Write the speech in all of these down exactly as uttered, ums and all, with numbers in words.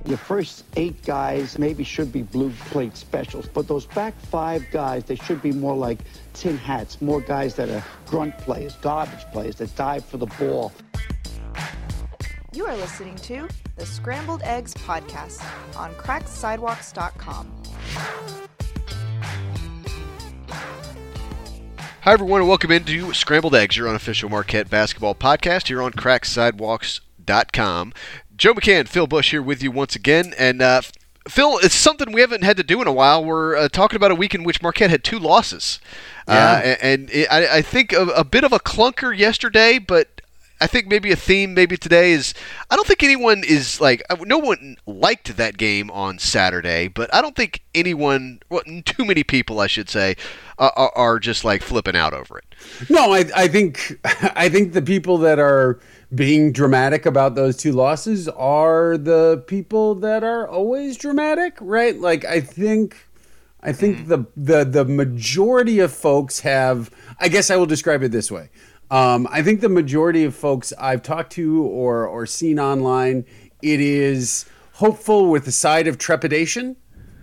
Your first eight guys maybe should be blue plate specials, but those back five guys, they should be more like tin hats, more guys that are grunt players, garbage players that dive for the ball. You are listening to the Scrambled Eggs podcast on cracked sidewalks dot com. Hi, everyone, and welcome into Scrambled Eggs, your unofficial Marquette basketball podcast here on cracked sidewalks dot com. Joe McCann, Phil Bush here with you once again. And, uh, Phil, it's something we haven't had to do in a while. We're uh, talking about a week in which Marquette had two losses. Yeah. Uh, and and it, I, I think a, a bit of a clunker yesterday, but I think maybe a theme maybe today is I don't think anyone is like no one liked that game on Saturday, but I don't think anyone, well, too many people, I should say, uh, are, are just like flipping out over it. No, I, I think I think the people that are being dramatic about those two losses are the people that are always dramatic, right? Like I think. I think mm-hmm. the, the the majority of folks have, I guess I will describe it this way. Um, I think the majority of folks I've talked to or or seen online, it is hopeful with a side of trepidation.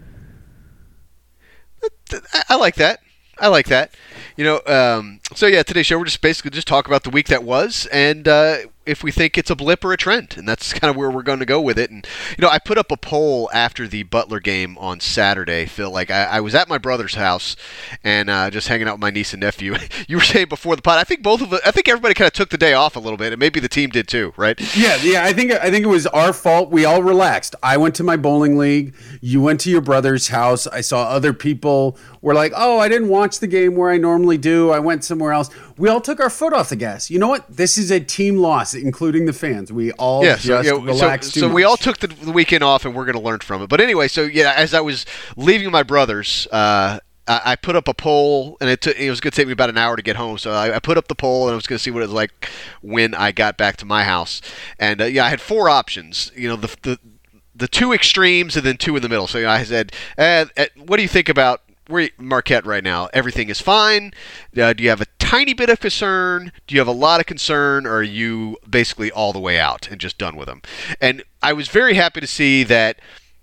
I like that. I like that. You know, um, so yeah, today's show, we're just basically just talk about the week that was and uh, if we think it's a blip or a trend. And that's kind of where we're going to go with it. And, you know, I put up a poll after the Butler game on Saturday, Phil. Like, I, I was at my brother's house and uh, just hanging out with my niece and nephew. You were saying before the pod, I think both of us, I think everybody kind of took the day off a little bit, and maybe the team did too, right? Yeah, yeah. I think I think it was our fault. We all relaxed. I went to my bowling league. You went to your brother's house. I saw other people were like, oh, I didn't watch the game where I normally do. I went somewhere else. We all took our foot off the gas. You know what? This is a team loss, including the fans. We all yeah, just so, yeah, relaxed so, too so much. we all took the, the weekend off, and we're going to learn from it. But anyway, so yeah, as I was leaving my brother's, uh, I, I put up a poll, and it, took, it was going to take me about an hour to get home. So I, I put up the poll, and I was going to see what it was like when I got back to my house. And uh, yeah, I had four options. You know, the the the two extremes, and then two in the middle. So you know, I said, eh, eh, "What do you think about We're Marquette right now? Everything is fine. Uh, do you have a tiny bit of concern? Do you have a lot of concern? Or are you basically all the way out and just done with them?" And I was very happy to see that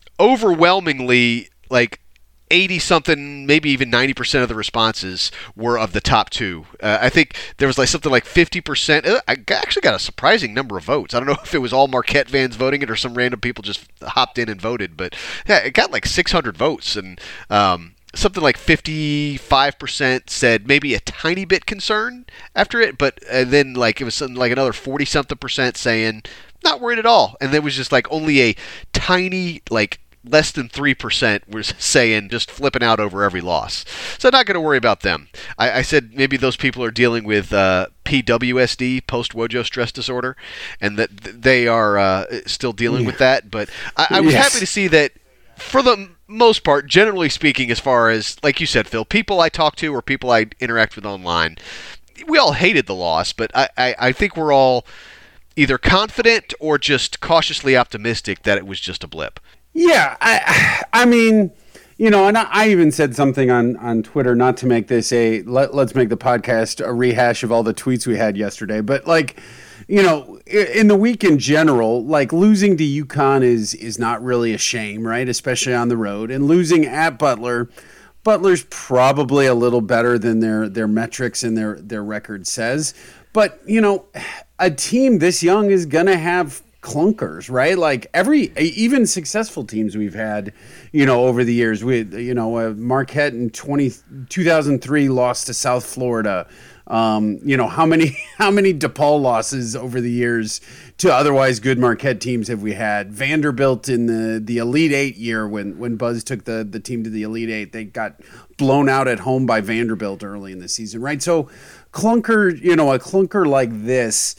overwhelmingly, like eighty something, maybe even ninety percent of the responses were of the top two. Uh, I think there was like something like fifty percent. I actually got a surprising number of votes. I don't know if it was all Marquette fans voting it or some random people just hopped in and voted, but yeah, it got like six hundred votes. And, um, something like fifty-five percent said maybe a tiny bit concerned after it, but uh, then like it was something like another forty something percent saying not worried at all. And there was just like only a tiny, like less than three percent was saying just flipping out over every loss. So not going to worry about them. I, I said maybe those people are dealing with uh, P W S D, post-Wojo stress disorder, and that they are uh, still dealing yeah. with that. But I, I was yes. happy to see that for the most part, generally speaking, as far as, like you said, Phil, people I talk to or people I interact with online, we all hated the loss, but I, I, I think we're all either confident or just cautiously optimistic that it was just a blip. Yeah, I I mean, you know, and I, I even said something on, on Twitter, not to make this a, let, let's make the podcast a rehash of all the tweets we had yesterday, but like, you know, in the week in general, like losing to UConn is is not really a shame, right? Especially on the road. And losing at Butler, Butler's probably a little better than their their metrics and their their record says. But, you know, a team this young is going to have clunkers, right? Like every, even successful teams we've had, you know, over the years, we, you know, uh, Marquette in twenty, two thousand three lost to South Florida. Um, you know, how many how many DePaul losses over the years to otherwise good Marquette teams have we had? Vanderbilt in the, the Elite Eight year when, when Buzz took the, the team to the Elite Eight, they got blown out at home by Vanderbilt early in the season, right? So clunker, you know, a clunker like this,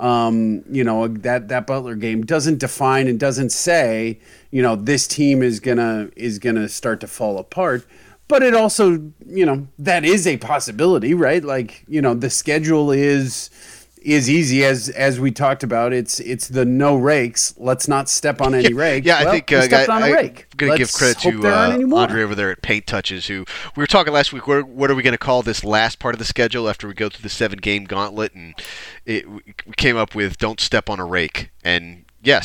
um, you know, that, that Butler game doesn't define and doesn't say, you know, this team is gonna is gonna start to fall apart. But it also, you know, that is a possibility, right? Like, you know, the schedule is is easy as as we talked about. It's it's the no rakes. Let's not step on any rake. Yeah, well, I think uh, stepped I, on a I, rake. I'm going to give credit to uh, Andre over there at Paint Touches, who we were talking last week. What, what are we going to call this last part of the schedule after we go through the seven game gauntlet? And it, we came up with "Don't step on a rake." And yes,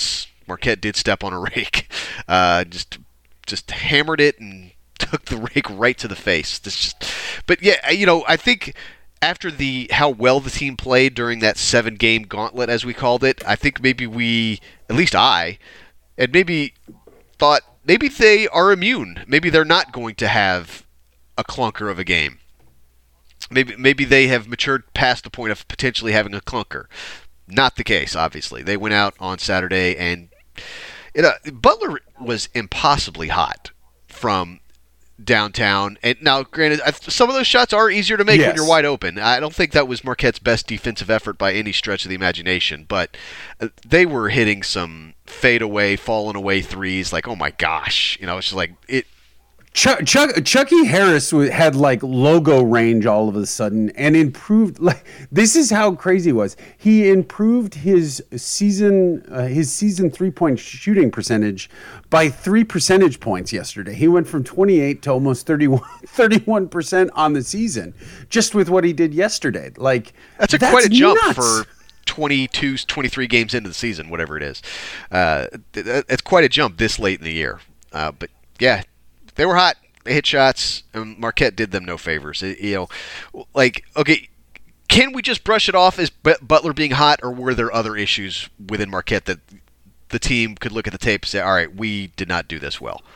Marquette did step on a rake. Uh, just just hammered it and took the rake right to the face. This just, but yeah, you know, I think after the how well the team played during that seven-game gauntlet, as we called it, I think maybe we, at least I, and maybe thought maybe they are immune. Maybe they're not going to have a clunker of a game. Maybe maybe they have matured past the point of potentially having a clunker. Not the case, obviously. They went out on Saturday, and it, uh, Butler was impossibly hot from downtown. And now, granted, some of those shots are easier to make yes. when you're wide open. I don't think that was Marquette's best defensive effort by any stretch of the imagination, but they were hitting some fadeaway, falling away threes. Like, oh my gosh, you know, it's just like it. Chuck, Chuck, Chucky Harris had like logo range all of a sudden and improved. Like, this is how crazy it was. He improved his season uh, his season three point shooting percentage by three percentage points yesterday. He went from twenty-eight to almost thirty-one percent on the season just with what he did yesterday. Like, that's a that's quite a jump nuts. for twenty-two, twenty-three games into the season, whatever it is. Uh, it's quite a jump this late in the year. Uh, but yeah. They were hot. They hit shots, and Marquette did them no favors. It, you know, like, okay, can we just brush it off as Butler being hot, or were there other issues within Marquette that the team could look at the tape and say, all right, we did not do this well?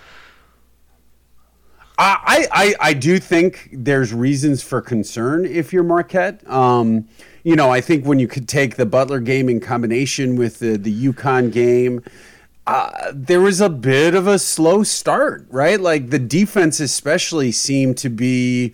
I, I, I do think there's reasons for concern if you're Marquette. Um, you know, I think when you could take the Butler game in combination with the, the UConn game, Uh, there was a bit of a slow start, right? Like the defense especially seemed to be,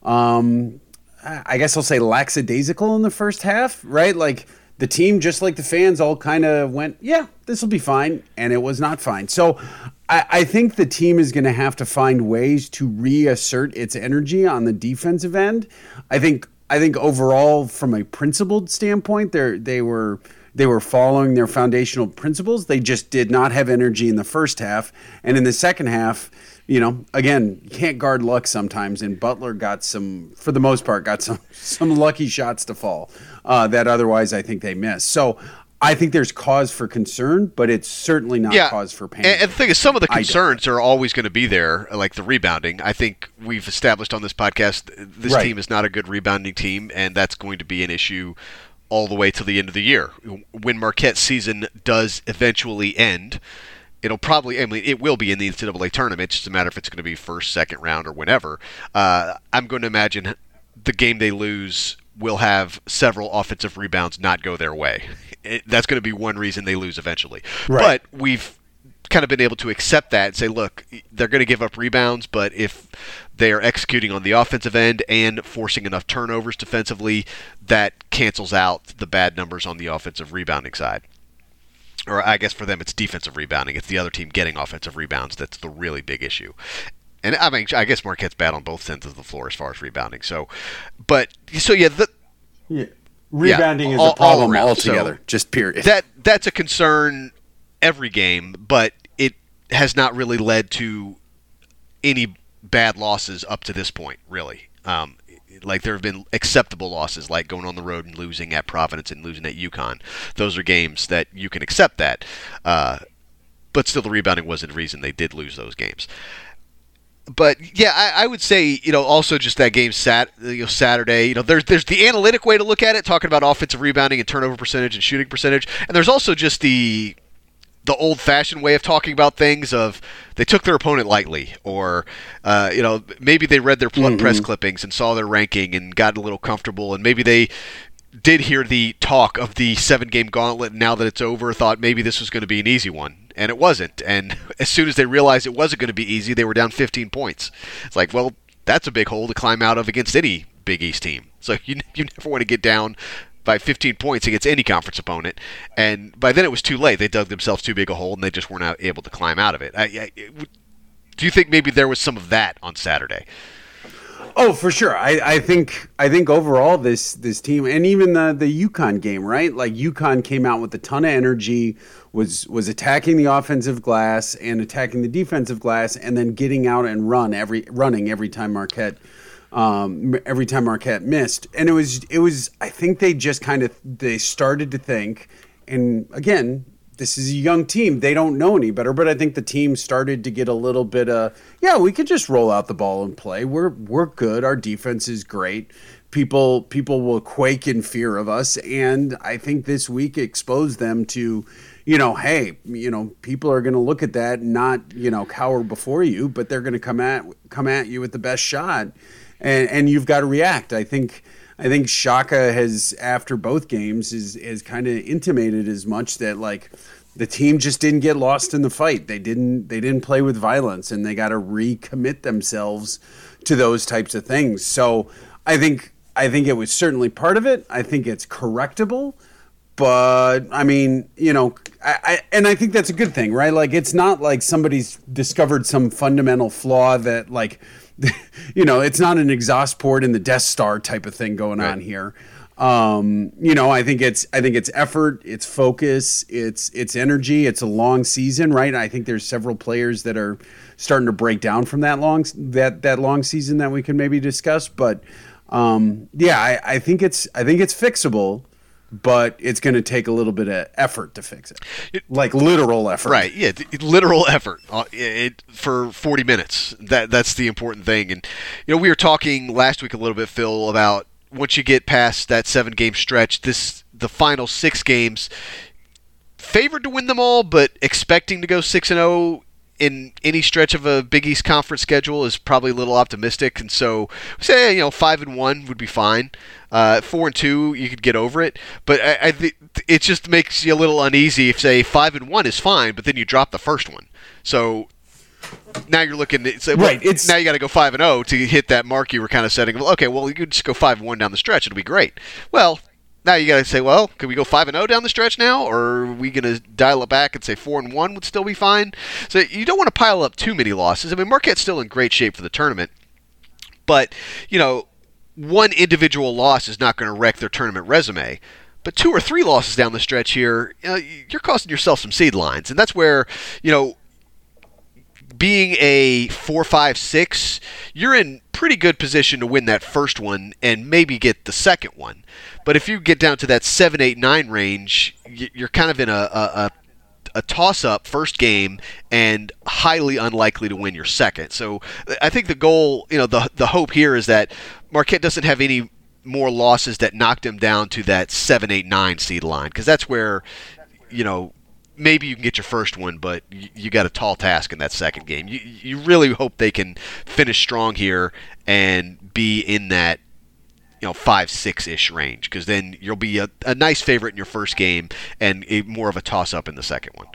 um, I guess I'll say lackadaisical in the first half, right? Like the team, just like the fans, all kind of went, yeah, this will be fine. And it was not fine. So I, I think the team is going to have to find ways to reassert its energy on the defensive end. I think, I think overall, from a principled standpoint, they they were... They were following their foundational principles. They just did not have energy in the first half. And in the second half, you know, again, you can't guard luck sometimes. And Butler got some, for the most part, got some some lucky shots to fall uh, that otherwise I think they missed. So I think there's cause for concern, but it's certainly not yeah. cause for pain. And, and the thing is, some of the concerns are always going to be there, like the rebounding. I think we've established on this podcast this right. team is not a good rebounding team, and that's going to be an issue all the way till the end of the year. When Marquette's season does eventually end, it'll probably, I mean, it will be in the N C double A tournament. It's just a matter if it's going to be first, second round, or whenever. Uh, I'm going to imagine the game they lose will have several offensive rebounds not go their way. It, that's going to be one reason they lose eventually. Right. But we've kind of been able to accept that and say, look, they're going to give up rebounds, but if they are executing on the offensive end and forcing enough turnovers defensively, that cancels out the bad numbers on the offensive rebounding side. Or I guess for them it's defensive rebounding. It's the other team getting offensive rebounds that's the really big issue. And I mean, I guess Marquette's bad on both ends of the floor as far as rebounding. So, but so yeah, the yeah. rebounding yeah, is all, a problem all altogether. So just period. That that's a concern every game, but it has not really led to any bad losses up to this point, really. Um, like there have been acceptable losses, like going on the road and losing at Providence and losing at UConn. Those are games that you can accept that. Uh, but still, the rebounding wasn't the reason they did lose those games. But yeah, I, I would say, you know, also just that game sat, you know, Saturday. You know, there's there's the analytic way to look at it, talking about offensive rebounding and turnover percentage and shooting percentage, and there's also just the the old-fashioned way of talking about things of they took their opponent lightly, or uh, you know, maybe they read their mm-hmm. press clippings and saw their ranking and got a little comfortable, and maybe they did hear the talk of the seven-game gauntlet, and now that it's over, thought maybe this was going to be an easy one, and it wasn't. And as soon as they realized it wasn't going to be easy, they were down fifteen points. It's like, well, that's a big hole to climb out of against any Big East team. So you you never want to get down by fifteen points against any conference opponent, and by then it was too late. They dug themselves too big a hole, and they just weren't able to climb out of it. I, I, do you think maybe there was some of that on Saturday? Oh, for sure. I, I think I think overall this this team, and even the the UConn game, right? Like UConn came out with a ton of energy, was was attacking the offensive glass and attacking the defensive glass, and then getting out and run every running every time Marquette. Um, every time Marquette missed, and it was, it was. I think they just kind of they started to think, and again, this is a young team. They don't know any better, but I think the team started to get a little bit of, yeah, we could just roll out the ball and play. We're we're good. Our defense is great. People people will quake in fear of us, and I think this week exposed them to, you know, hey, you know, people are going to look at that and not, you know, cower before you, but they're going to come at come at you with the best shot, and and you've got to react. I think I think Shaka has, after both games, is is kind of intimated as much that, like, the team just didn't get lost in the fight. They didn't they didn't play with violence, and they got to recommit themselves to those types of things. So I think I think it was certainly part of it. I think it's correctable. But I mean, you know, I, I and I think that's a good thing, right? Like, it's not like somebody's discovered some fundamental flaw that, like, you know, it's not an exhaust port in the Death Star type of thing going right on here. Um, you know, I think it's I think it's effort, it's focus, it's it's energy. It's a long season, right? I think there's several players that are starting to break down from that long that that long season that we can maybe discuss. But um, yeah, I, I think it's I think it's fixable. But it's going to take a little bit of effort to fix it, it like literal effort. Right? Yeah, literal effort uh, it, for forty minutes. That that's the important thing. And you know, we were talking last week a little bit, Phil, about once you get past that seven game stretch, this the final six games, favored to win them all, but expecting to go six and zero in any stretch of a Big East Conference schedule is probably a little optimistic. And so, say you know five and one would be fine. Uh, four and two, you could get over it, but I, I th- it just makes you a little uneasy if, say, five and one is fine, but then you drop the first one. So now you're looking at so, right. Well, it's now you got to go five and zero to hit that mark you were kind of setting. Okay, well you could just go five and one down the stretch; it'll be great. Well, now you got to say, well, could we go five and zero down the stretch now, or are we going to dial it back and say four and one would still be fine? So you don't want to pile up too many losses. I mean, Marquette's still in great shape for the tournament, but you know. One individual loss is not going to wreck their tournament resume, but two or three losses down the stretch here, you know, you're costing yourself some seed lines, and that's where, you know, being a four, five, six, you're in pretty good position to win that first one and maybe get the second one. But if you get down to that seven, eight, nine range, you're kind of in a, a, a a toss-up first game and highly unlikely to win your second. So I think the goal, you know, the the hope here is that Marquette doesn't have any more losses that knocked him down to that seven, eight, nine seed line, because that's where, you know, maybe you can get your first one, but you, you got a tall task in that second game. You you really hope they can finish strong here and be in that, you know, five, six-ish range, because then you'll be a, a nice favorite in your first game and a, more of a toss-up in the second one.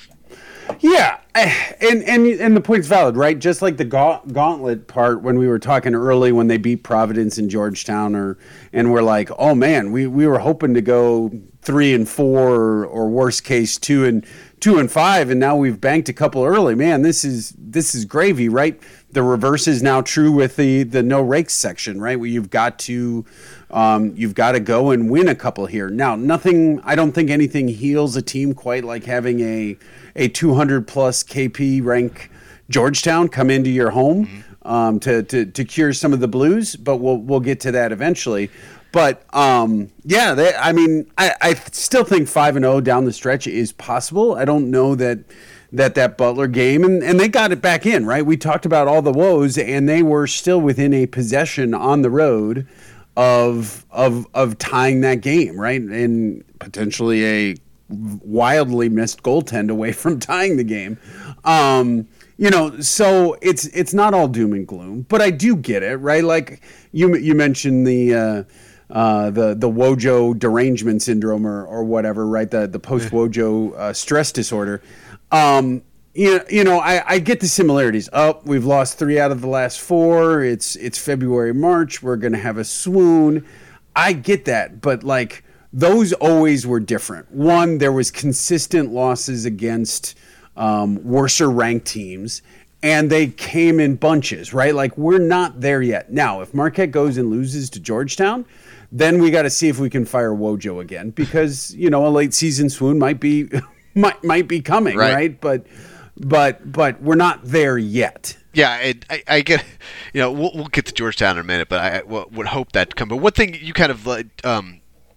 Yeah, and and and the point's valid, right? Just like the gauntlet part when we were talking early when they beat Providence and Georgetown, or and we're like, oh man, we, we were hoping to go three and four, or, or worst case two and two and five, and now we've banked a couple early. Man, this is this is gravy, right? The reverse is now true with the the no rakes section, right? Where you've got to um, you've got to go and win a couple here. Now, nothing. I don't think anything heals a team quite like having a a two hundred plus K P rank Georgetown come into your home mm-hmm. um, to, to to cure some of the blues. But we'll we'll get to that eventually. But um, yeah, they, I mean, I, I still think five and zero down the stretch is possible. I don't know that. that that Butler game, and, and they got it back in, right? We talked about all the woes, and they were still within a possession on the road of of of tying that game, right? And potentially a wildly missed goaltend away from tying the game. Um, you know, so it's it's not all doom and gloom, but I do get it, right? Like you you mentioned the uh, uh, the the Wojo derangement syndrome or or whatever, right? The the post Wojo uh, stress disorder. Um, you, you know, I, I get the similarities. Oh, we've lost three out of the last four. It's it's February, March. We're going to have a swoon. I get that. But, like, those always were different. One, there was consistent losses against um, worser-ranked teams, and they came in bunches, right? Like, we're not there yet. Now, if Marquette goes and loses to Georgetown, then we got to see if we can fire Wojo again, because, you know, a late-season swoon might be... Might might be coming, right? right? But but but we're not there yet. Yeah, it, I, I get, you know, we'll, we'll get to Georgetown in a minute, but I w- would hope that to come. But one thing you kind of um,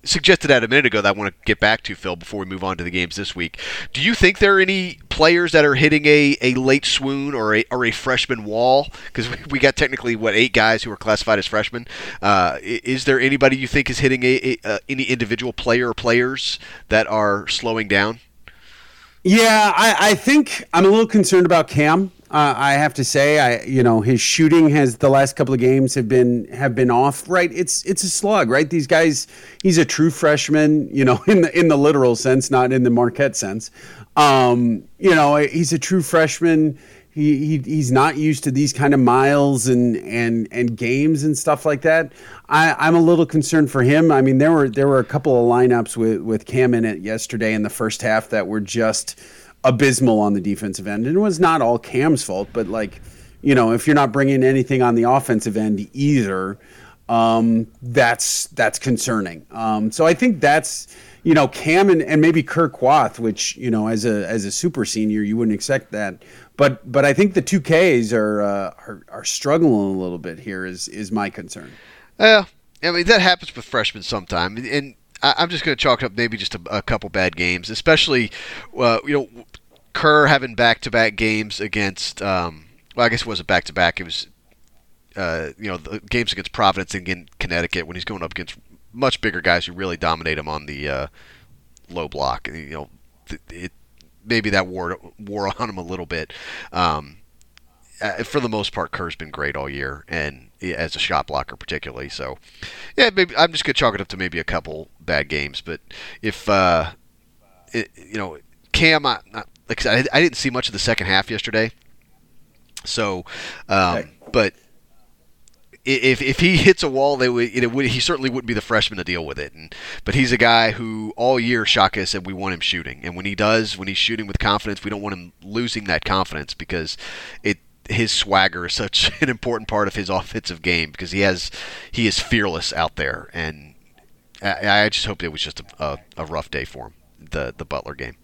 suggested that a minute ago that I want to get back to, Phil, before we move on to the games this week. Do you think there are any players that are hitting a, a late swoon or a or a freshman wall? Because we, we got technically, what, eight guys who are classified as freshmen. Uh, is there anybody you think is hitting a, a uh, any individual player or players that are slowing down? Yeah, I, I think I'm a little concerned about Cam. Uh, I have to say, I you know his shooting has the last couple of games have been have been off. Right, it's it's a slug. Right, these guys. He's a true freshman. You know, in the in the literal sense, not in the Marquette sense. Um, you know, he's a true freshman. He, he he's not used to these kind of miles and and and games and stuff like that. I, I'm a little concerned for him. I mean, there were there were a couple of lineups with with Cam in it yesterday in the first half that were just abysmal on the defensive end. And it was not all Cam's fault, but like, you know, if you're not bringing anything on the offensive end either, um, that's that's concerning. Um, so I think that's, you know, Cam and, and maybe Kirk Wath, which, you know, as a as a super senior, you wouldn't expect that. But but I think the two Ks are uh, are, are struggling a little bit here is is my concern. Yeah, I mean, that happens with freshmen sometime. And I'm just going to chalk up maybe just a, a couple bad games, especially, uh, you know, Kerr having back-to-back games against, um, well, I guess it wasn't back-to-back. It was, uh, you know, the games against Providence and against Connecticut when he's going up against much bigger guys who really dominate him on the uh, low block. You know, it, it, maybe that wore, wore on him a little bit. Um, uh, for the most part, Kerr's been great all year, and as a shot blocker particularly. So, yeah, maybe I'm just going to chalk it up to maybe a couple bad games. But if, uh, it, you know, Cam, I, I, like I said, I didn't see much of the second half yesterday. So, um, okay. But if if he hits a wall, they would, it would he certainly wouldn't be the freshman to deal with it. And but he's a guy who all year Shaka said we want him shooting, and when he does, when he's shooting with confidence, we don't want him losing that confidence because it. His swagger is such an important part of his offensive game because he has he is fearless out there, and I, I just hope it was just a, a, a rough day for him, the the Butler game.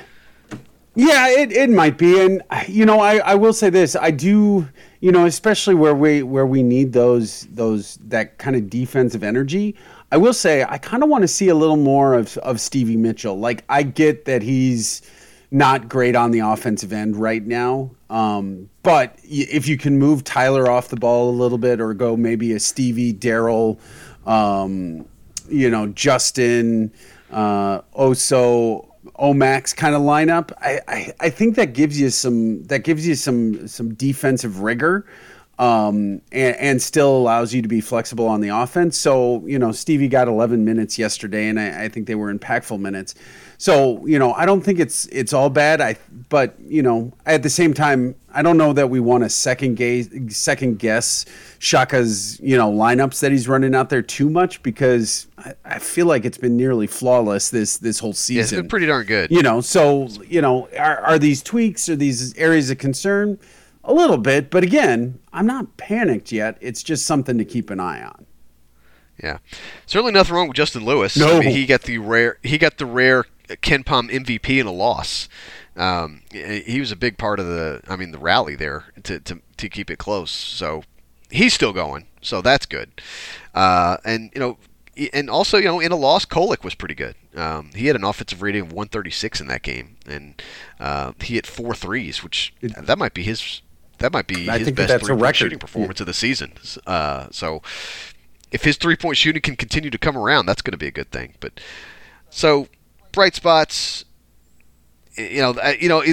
Yeah, it, it might be, and you know I, I will say this, I do, you know, especially where we where we need those those that kind of defensive energy. I will say I kind of want to see a little more of of Stevie Mitchell. Like I get that he's not great on the offensive end right now. Um, but if you can move Tyler off the ball a little bit or go maybe a Stevie, Daryl, um, you know, Justin, uh, Oso, Omax kind of lineup, I, I, I think that gives you some that gives you some some defensive rigor. Um, and, and still allows you to be flexible on the offense. So, you know, Stevie got eleven minutes yesterday, and I, I think they were impactful minutes. So, you know, I don't think it's it's all bad. I, but you know, at the same time, I don't know that we want to second guess second guess Shaka's you know lineups that he's running out there too much because I, I feel like it's been nearly flawless this this whole season. Yeah, it's been pretty darn good. You know, so you know, are are these tweaks or these areas of concern? A little bit, but again, I'm not panicked yet. It's just something to keep an eye on. Yeah, certainly nothing wrong with Justin Lewis. No, I mean, he got the rare he got the rare Ken Pom M V P in a loss. Um, he was a big part of the, I mean, the rally there to to to keep it close. So he's still going. So that's good. Uh, and you know, and also you know, in a loss, Kolek was pretty good. Um, he had an offensive rating of one thirty-six in that game, and uh, he hit four threes, which it, that might be his. That might be I his think best that's three-point shooting performance yeah. of the season. Uh, so, if his three-point shooting can continue to come around, that's going to be a good thing. But so, bright spots. You know, you know, it,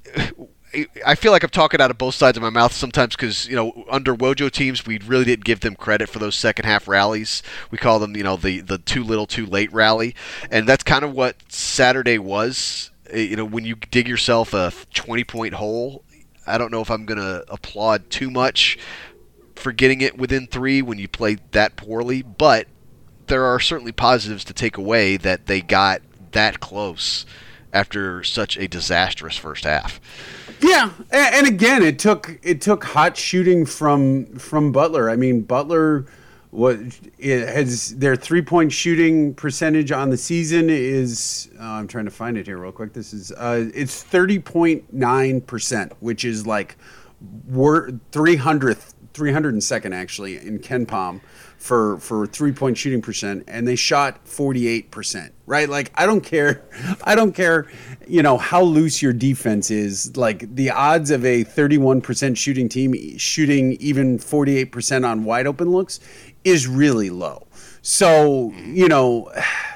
I feel like I'm talking out of both sides of my mouth sometimes because you know, under Wojo teams, we really didn't give them credit for those second half rallies. We call them, you know, the the too little, too late rally, and that's kind of what Saturday was. You know, when you dig yourself a twenty-point hole. I don't know if I'm going to applaud too much for getting it within three when you played that poorly, but there are certainly positives to take away that they got that close after such a disastrous first half. Yeah, and again, it took it took hot shooting from from Butler. I mean, Butler what it has their three-point shooting percentage on the season is uh, I'm trying to find it here real quick. This is uh, it's thirty point nine percent, which is like three hundredth three hundred second actually in KenPom for for three point shooting percent, and they shot forty-eight percent. Right? Like I don't care, I don't care, you know how loose your defense is. Like the odds of a thirty-one percent shooting team shooting even forty-eight percent on wide open looks is really low. So you know.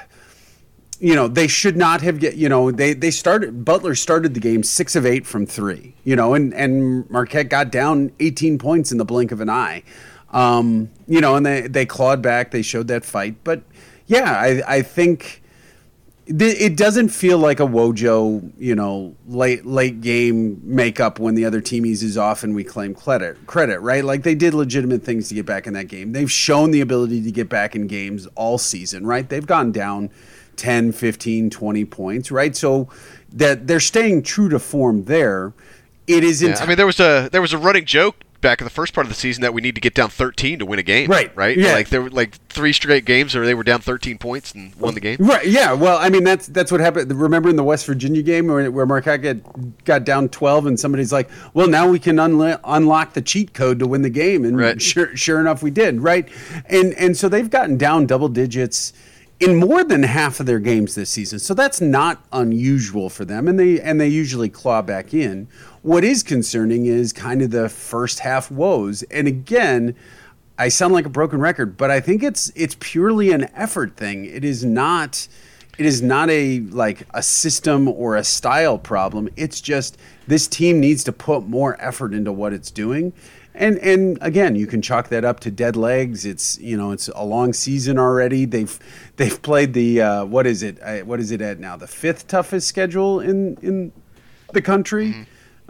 You know, they should not have get, you know, they, they started, Butler started the game six of eight from three, you know, and, and Marquette got down eighteen points in the blink of an eye. Um, you know, and they, they clawed back, they showed that fight. But yeah, I, I think th- it doesn't feel like a Wojo, you know, late, late game makeup when the other team eases off and we claim credit, credit, right? Like they did legitimate things to get back in that game. They've shown the ability to get back in games all season, right? They've gone down ten, fifteen, twenty points, right? So that they're staying true to form there. It isn't. Yeah, I mean, there was a there was a running joke back in the first part of the season that we need to get down thirteen to win a game. Right. Right. Yeah. Like there were like three straight games where they were down thirteen points and won the game. Right. Yeah. Well, I mean, that's that's what happened. Remember in the West Virginia game where, where Marquette got, got down twelve and somebody's like, well, now we can unlo- unlock the cheat code to win the game. And right. sure, sure enough, we did. Right. And, and so they've gotten down double digits in more than half of their games this season. So that's not unusual for them. And they and they usually claw back in. What is concerning is kind of the first half woes. And again, I sound like a broken record, but I think it's it's purely an effort thing. It is not it is not a like a system or a style problem. It's just this team needs to put more effort into what it's doing. And and again, you can chalk that up to dead legs. It's you know it's a long season already. They've they've played the uh, what is it uh, what is it at now? The fifth toughest schedule in in the country. Mm-hmm.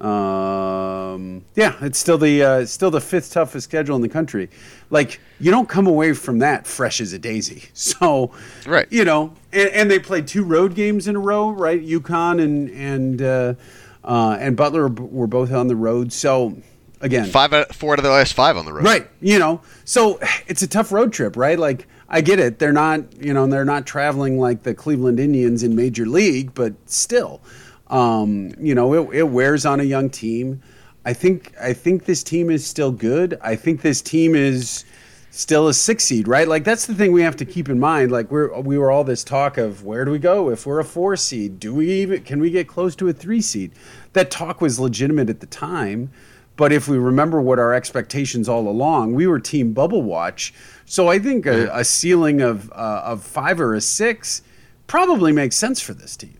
Um, yeah, it's still the uh, still the fifth toughest schedule in the country. Like you don't come away from that fresh as a daisy. So right, you know, and, and they played two road games in a row, right? UConn and and uh, uh, and Butler were both on the road. So. Again, five out, four out of the last five on the road. Right. You know, so it's a tough road trip, right? Like, I get it. They're not, you know, they're not traveling like the Cleveland Indians in Major League, but still, um, you know, it, it wears on a young team. I think, I think this team is still good. I think this team is still a six seed, right? Like, that's the thing we have to keep in mind. Like, we're, we were all this talk of where do we go if we're a four seed? Do we even, can we get close to a three seed? That talk was legitimate at the time. But if we remember what our expectations all along, we were team bubble watch. So I think a, a ceiling of uh, of five or a six probably makes sense for this team.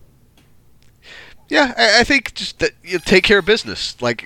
Yeah, I, I think just that you take care of business. Like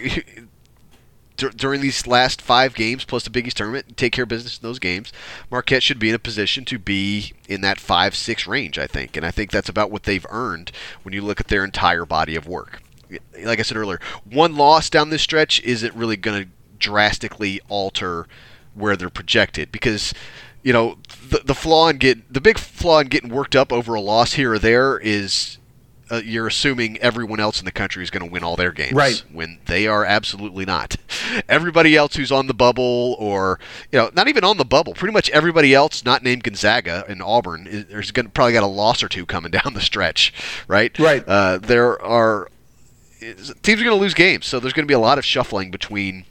d- during these last five games plus the Big East tournament, take care of business in those games. Marquette should be in a position to be in that five six range, I think, and I think that's about what they've earned when you look at their entire body of work. Like I said earlier, one loss down this stretch isn't really going to drastically alter where they're projected because, you know, the the flaw in get the big flaw in getting worked up over a loss here or there is uh, you're assuming everyone else in the country is going to win all their games, right? When they are absolutely not. Everybody else who's on the bubble, or you know, not even on the bubble, pretty much everybody else not named Gonzaga and Auburn is, is going probably got a loss or two coming down the stretch, right? Right. Uh, there are. Teams are going to lose games, so there's going to be a lot of shuffling between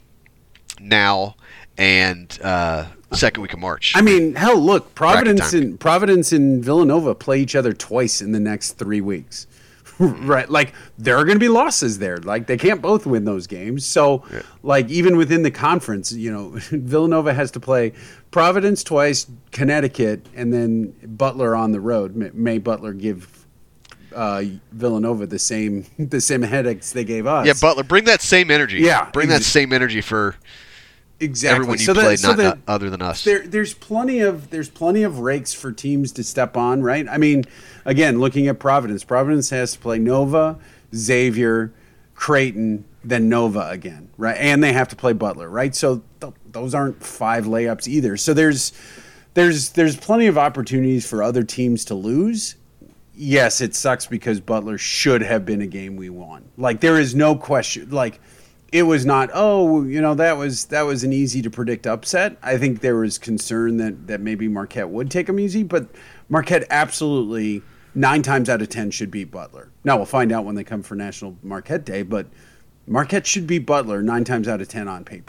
now and uh, the second week of March. I mean, hell, look, Providence and Providence and Villanova play each other twice in the next three weeks, right? Like there are going to be losses there. Like they can't both win those games. So, yeah. like even within the conference, you know, Villanova has to play Providence twice, Connecticut, and then Butler on the road. May Butler give Uh, Villanova the same the same headaches they gave us. Yeah, Butler, bring that same energy. Yeah, bring ex- that same energy for exactly. everyone you so played, that, not, so not other than us. There, there's plenty of there's plenty of rakes for teams to step on, right? I mean, again, looking at Providence, Providence has to play Nova, Xavier, Creighton, then Nova again, right? And they have to play Butler, right? So th- those aren't five layups either. So there's there's there's plenty of opportunities for other teams to lose. Yes, it sucks because Butler should have been a game we won. Like there is no question. Like it was not. Oh, you know that was that was an easy to predict upset. I think there was concern that that maybe Marquette would take them easy, but Marquette absolutely nine times out of ten should beat Butler. Now we'll find out when they come for National Marquette Day, but Marquette should beat Butler nine times out of ten on paper.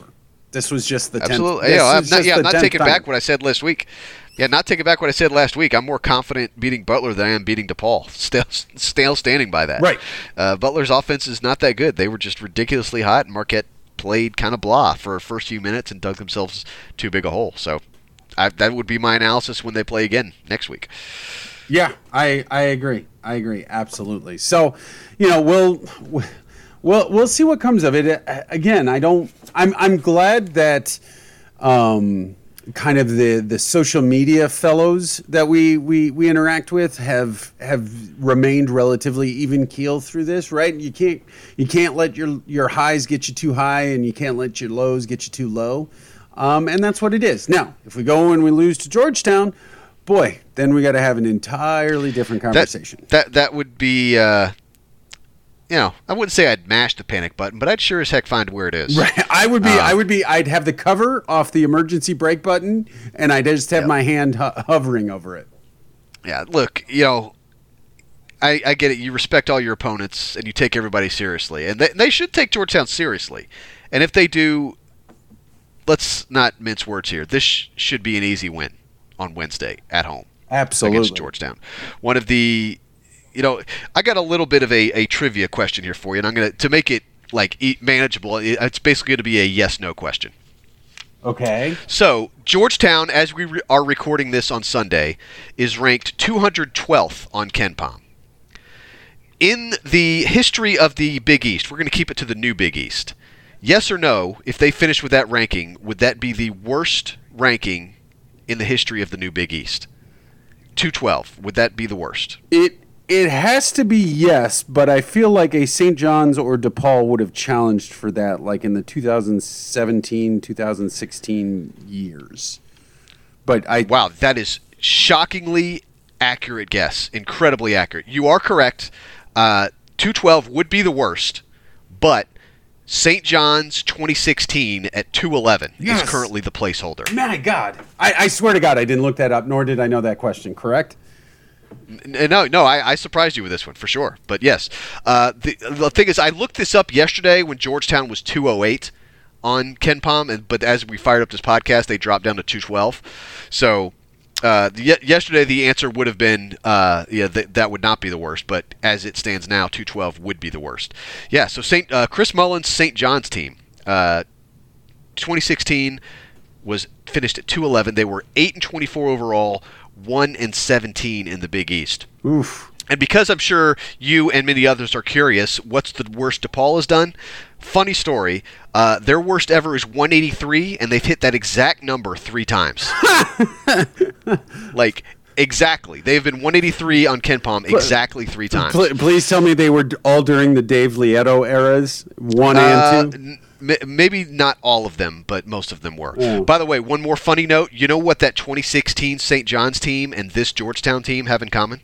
This was just the tenth. Absolutely. Yeah, I'm not, yeah, I'm not taking time. back what I said last week. Yeah, not taking back what I said last week. I'm more confident beating Butler than I am beating DePaul. Still, still standing by that. Right. Uh, Butler's offense is not that good. They were just ridiculously hot, and Marquette played kind of blah for the first few minutes and dug themselves too big a hole. So I, that would be my analysis when they play again next week. Yeah, I I agree. I agree absolutely. So, you know, we'll we'll we'll see what comes of it. Again, I don't. I'm I'm glad that um, kind of the, the social media fellows that we, we, we interact with have have remained relatively even keel through this. Right? You can't you can't let your your highs get you too high, and you can't let your lows get you too low. Um, and that's what it is. Now, if we go and we lose to Georgetown, boy, then we got to have an entirely different conversation. That that, that would be, uh, you know, I wouldn't say I'd mash the panic button, but I'd sure as heck find where it is. Right. I would be. Um, I would be. I'd have the cover off the emergency brake button, and I'd just have yep. my hand ho- hovering over it. Yeah. Look, you know, I, I get it. You respect all your opponents, and you take everybody seriously, and they, they should take Georgetown seriously. And if they do, let's not mince words here. This sh- should be an easy win on Wednesday at home. Absolutely. Against Georgetown. One of the, you know, I got a little bit of a, a trivia question here for you, and I'm going to, to make it like manageable, it's basically going to be a yes-no question. Okay. So, Georgetown, as we re- are recording this on Sunday, is ranked two hundred twelfth on KenPom. In the history of the Big East, we're going to keep it to the new Big East. Yes or no, if they finish with that ranking, would that be the worst ranking in the history of the new Big East? two twelve, would that be the worst? It it has to be yes, but I feel like a Saint John's or DePaul would have challenged for that, like in the two thousand seventeen, two thousand sixteen years. But I Wow, that is shockingly accurate guess. Incredibly accurate. You are correct. Uh, two twelve would be the worst, but Saint John's twenty sixteen at two eleven yes. is currently the placeholder. My God. I, I swear to God, I didn't look that up, nor did I know that question, correct? No, no, I, I surprised you with this one for sure. But yes, uh, the, the thing is, I looked this up yesterday when Georgetown was two oh eight on KenPom, and but as we fired up this podcast, they dropped down to two twelve. So uh, the, yesterday the answer would have been, uh, yeah, th- that would not be the worst. But as it stands now, two twelve would be the worst. Yeah. So Saint uh, Chris Mullins' Saint John's team, uh, twenty sixteen was finished at two eleven. They were eight and twenty-four overall. one and seventeen in the Big East. Oof. And because I'm sure you and many others are curious, what's the worst DePaul has done? Funny story. Uh, their worst ever is one eighty-three, and they've hit that exact number three times. Like, exactly. They've been one eighty-three on KenPom exactly three times. Please tell me they were all during the Dave Lieto eras, one uh, and two? N- Maybe not all of them, but most of them were. Ooh. By the way, one more funny note. You know what that twenty sixteen Saint John's team and this Georgetown team have in common?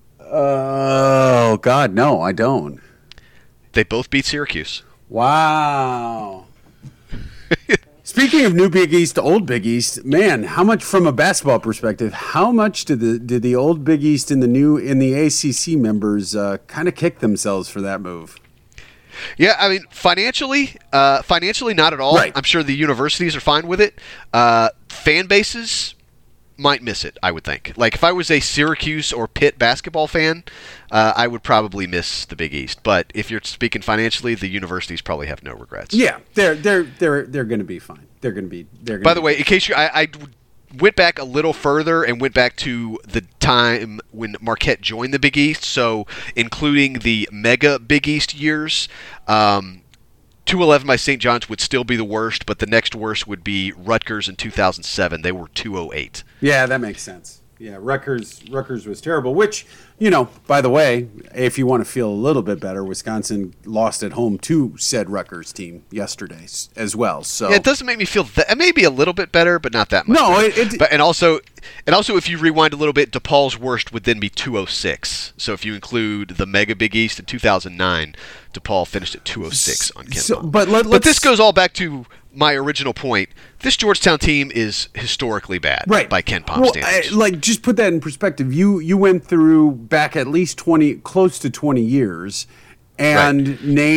Oh, God, no, I don't. They both beat Syracuse. Wow. Speaking of new Big East to old Big East, man, how much from a basketball perspective, how much did the did the old Big East and the new in the A C C members uh, kind of kick themselves for that move? Yeah, I mean, financially, uh, financially, not at all. Right. I'm sure the universities are fine with it. Uh, fan bases might miss it, I would think. Like, if I was a Syracuse or Pitt basketball fan, uh, I would probably miss the Big East. But if you're speaking financially, the universities probably have no regrets. Yeah, they're they're they're they're going to be fine. They're going to be. They're. Gonna By the be way, fine. in case you, I. I went back a little further and went back to the time when Marquette joined the Big East, so including the mega Big East years, um, two eleven by Saint John's would still be the worst, but the next worst would be Rutgers in two thousand seven. They were two oh eight. Yeah, that makes sense. Yeah, Rutgers Rutgers was terrible, which, you know, by the way, if you want to feel a little bit better, Wisconsin lost at home to said Rutgers team yesterday as well. So yeah, it doesn't make me feel that, maybe a little bit better, but not that much. No, better. it, it but and also and also if you rewind a little bit, DePaul's worst would then be two oh six. So if you include the mega Big East in two thousand nine, DePaul finished at two oh six on KenPom. So, but let, but this goes all back to my original point. This Georgetown team is historically bad, right, by KenPom well, standards. I, like, just put that in perspective. You you went through back at least twenty, close to twenty years, and right. named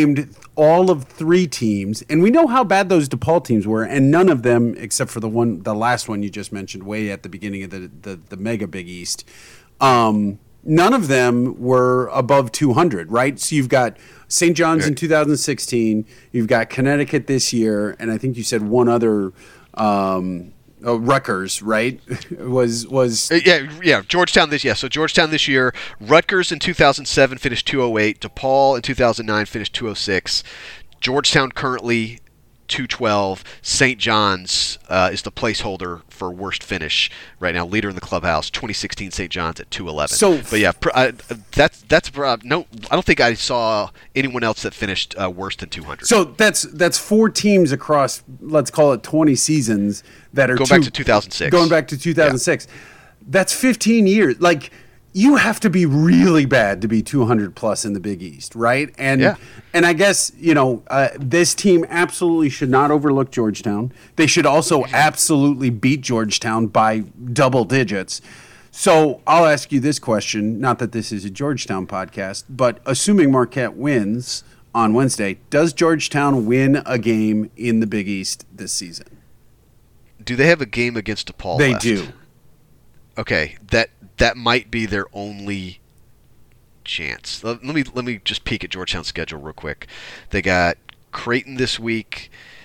all of three teams, and we know how bad those DePaul teams were, and none of them, except for the one, the last one you just mentioned, way at the beginning of the the, the mega Big East, um, none of them were above two hundred, right? So you've got Saint John's in two thousand sixteen, you've got Connecticut this year, and I think you said one other. Um, Oh, Rutgers, right? was was uh, yeah yeah Georgetown this yeah so Georgetown this year. Rutgers in two thousand seven finished two oh eight. DePaul in two thousand nine finished two oh six. Georgetown currently two twelve. Saint John's uh, is the placeholder for worst finish right now. Leader in the clubhouse. twenty sixteen Saint John's at two eleven. So, but yeah, pr- uh, that's that's uh, no. I don't think I saw anyone else that finished uh, worse than two hundred. So that's that's four teams across, let's call it twenty seasons that are going two, back to two thousand six. Going back to two thousand six. Yeah. That's fifteen years. Like, you have to be really bad to be two hundred plus in the Big East, right? And yeah. and I guess, you know, uh, this team absolutely should not overlook Georgetown. They should also absolutely beat Georgetown by double digits. So I'll ask you this question, not that this is a Georgetown podcast, but assuming Marquette wins on Wednesday, does Georgetown win a game in the Big East this season? Do they have a game against DePaul They left? do. Okay, that that might be their only chance. Let, let me let me just peek at Georgetown's schedule real quick. They got Creighton this week.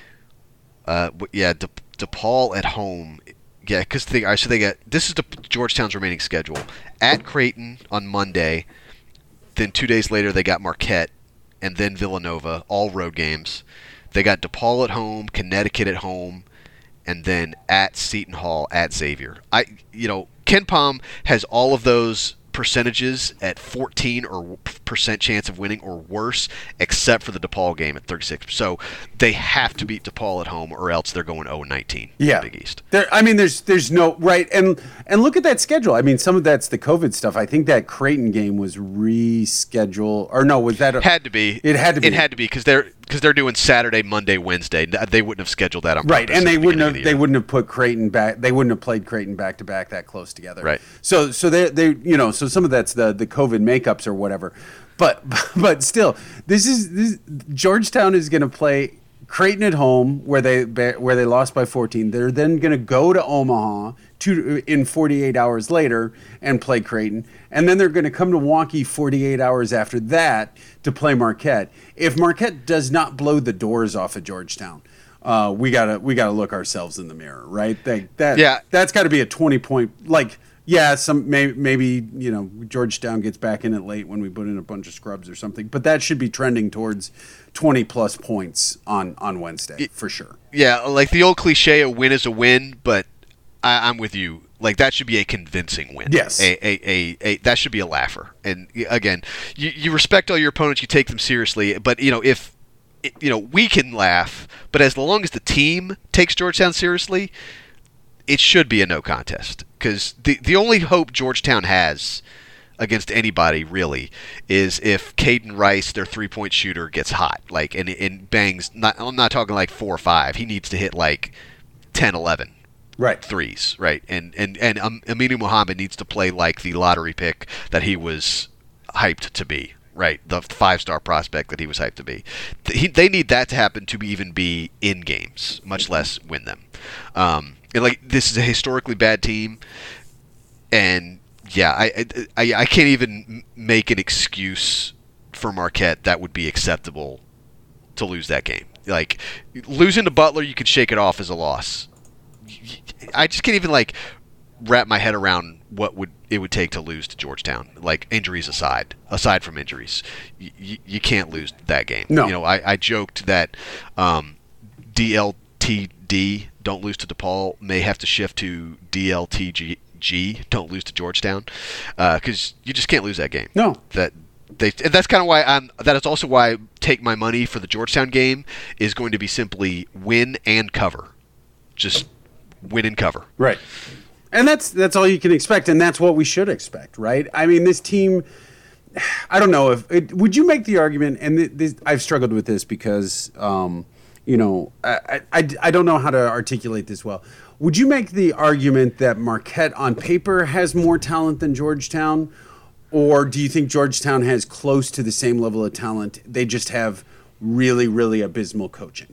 Uh, yeah, De, DePaul at home. Yeah, because they all right, so they got this is the Georgetown's remaining schedule. At Creighton on Monday, then two days later they got Marquette, and then Villanova, all road games. They got DePaul at home, Connecticut at home, and then at Seton Hall, at Xavier. I, you know, Ken Pom has all of those percentages at fourteen or percent chance of winning or worse, except for the DePaul game at thirty-six. So they have to beat DePaul at home, or else they're going oh and nineteen. Yeah, in the Big East. There, I mean, there's there's no right, and and look at that schedule. I mean, some of that's the COVID stuff. I think that Creighton game was rescheduled, or no, was that a, had to be? It had to be. It had to be because they're because they're doing Saturday, Monday, Wednesday. They wouldn't have scheduled that on right, purpose and they at the wouldn't have beginning of the they year. wouldn't have put Creighton back. They wouldn't have played Creighton back to back that close together. Right. So so they they you know so some of that's the the COVID makeups or whatever, but but still this is this Georgetown is going to play Creighton at home where they where they lost by fourteen. They're then going to go to Omaha to in forty-eight hours later and play Creighton, and then they're going to come to Milwaukee forty-eight hours after that to play Marquette. If Marquette does not blow the doors off of Georgetown, uh, we gotta we gotta look ourselves in the mirror, right? They, that Yeah. that's got to be a twenty point like. Yeah, some may, maybe you know Georgetown gets back in it late when we put in a bunch of scrubs or something, but that should be trending towards twenty plus points on, on Wednesday it, for sure. Yeah, like the old cliche, a win is a win, but I, I'm with you. Like that should be a convincing win. Yes, a a, a, a that should be a laugher. And again, you, you respect all your opponents, you take them seriously, but you know if you know we can laugh, but as long as the team takes Georgetown seriously, it should be a no contest. Because the, the only hope Georgetown has against anybody, really, is if Caden Rice, their three-point shooter, gets hot. Like, and, and bangs, not, I'm not talking like four or five. He needs to hit like ten, eleven right. threes, right? And, and, and um, Aminu Muhammad needs to play like the lottery pick that he was hyped to be. Right, the five-star prospect that he was hyped to be. He, they need that to happen to even be in games, much less win them. Um, and like this is a historically bad team, and yeah, I, I I can't even make an excuse for Marquette that would be acceptable to lose that game. Like losing to Butler, you could shake it off as a loss. I just can't even like wrap my head around what would it would take to lose to Georgetown. Like injuries aside, aside from injuries, y- y- you can't lose that game. No. You know, I, I joked that um, D L T D, don't lose to DePaul, may have to shift to D L T G, don't lose to Georgetown, because uh, you just can't lose that game. No. That they and that's kind of why I'm. That is also why I take my money for the Georgetown game is going to be simply win and cover, just win and cover. Right. And that's that's all you can expect, and that's what we should expect, right? I mean, this team, I don't know if it, would you make the argument, and this, I've struggled with this because, um, you know, I, I I don't know how to articulate this well. Would you make the argument that Marquette on paper has more talent than Georgetown, or do you think Georgetown has close to the same level of talent? They just have really, really abysmal coaching?